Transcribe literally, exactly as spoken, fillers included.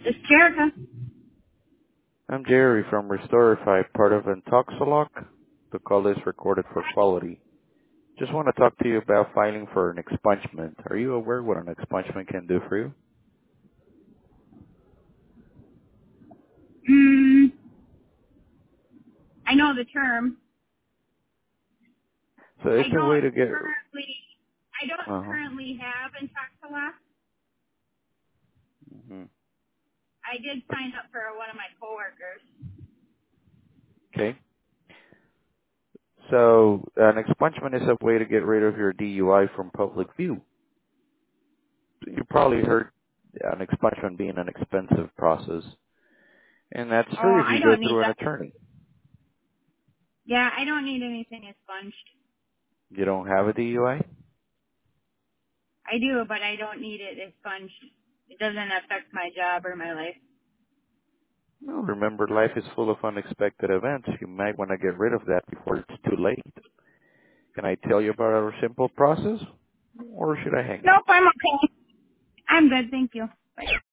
It's Jerica. I'm Jerry from Restorify, part of Intoxilock. The call is recorded for quality. Just want to talk to you about filing for an expungement. Are you aware what an expungement can do for you? Hmm. I know the term. So I it's a way don't to get... currently. I don't Uh-huh. currently have Intoxilock. hmm I did sign up for one of my coworkers. Okay. So an expungement is a way to get rid of your D U I from public view. You probably heard an expungement being an expensive process. And that's Oh, true if I you go don't need through an that. attorney. Yeah, I don't need anything expunged. You don't have a D U I? I do, but I don't need it expunged. It doesn't affect my job or my life. Well, remember, life is full of unexpected events. You might want to get rid of that before it's too late. Can I tell you about our simple process? Or should I hang up? Nope, I'm okay. I'm good, thank you. Bye.